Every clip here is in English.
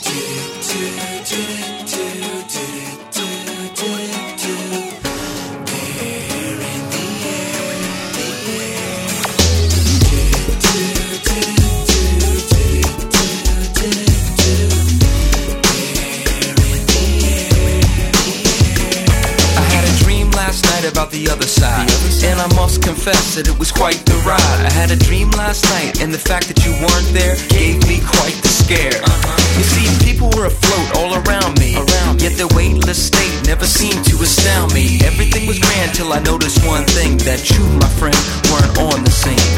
About the other side, and I must confess that it was quite the ride. I had a dream last night, and the fact that you weren't there gave me quite the scare. You see, people were afloat all around me, yet their weightless state never seemed to astound me. Everything was grand till I noticed one thing, that you, my friend, weren't on the scene.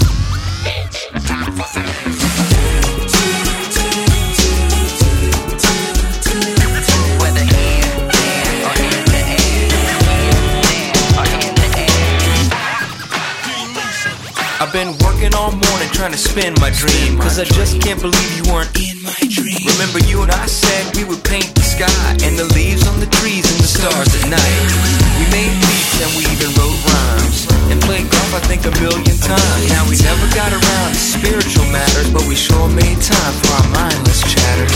I've been working all morning trying to spin my dream, cause I just can't believe you weren't in my dream. Remember you and I said we would paint the sky, and the leaves on the trees and the stars at night. We made beats and we even wrote rhymes, and played golf I think 1,000,000 times. Now we never got around to spiritual matters, but we sure made time for our mindless chatter.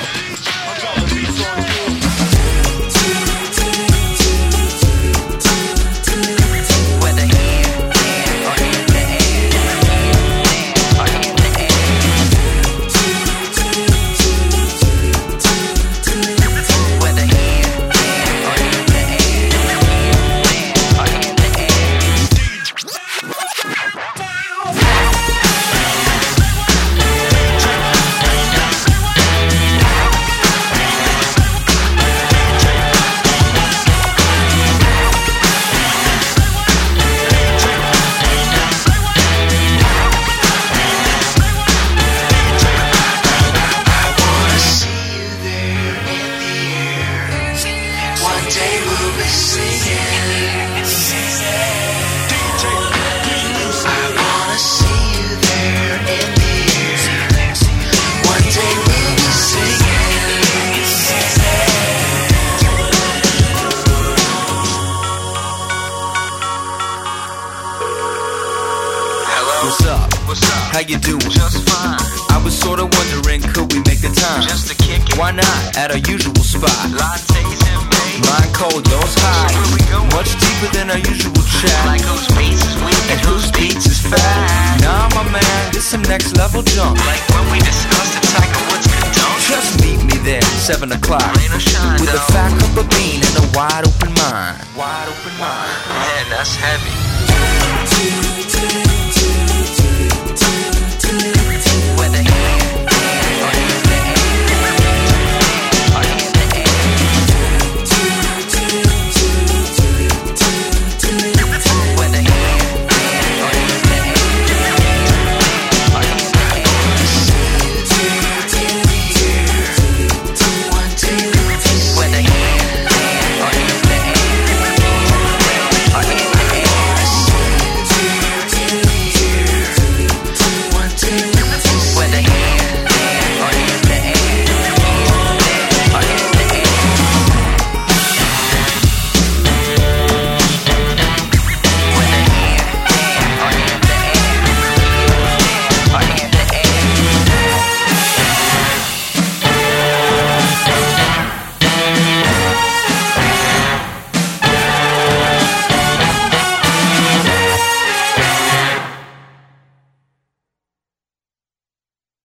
What's up? How you doing? Just fine. I was sorta wondering, could we make the time? Just to kick it. Why not? At our usual spot. Lattes and May. Mine cold, yours hot. So where we going? Much deeper than our usual chat. Like whose beats is weak And whose beats is fat. Nah, my man, this some next level junk. Like when we discussed the Tiger Woods condone. Just meet me there, 7 o'clock. Rain or shine, with a though. fat cup of bean and a wide open mind. Wide open mind. Man, that's heavy.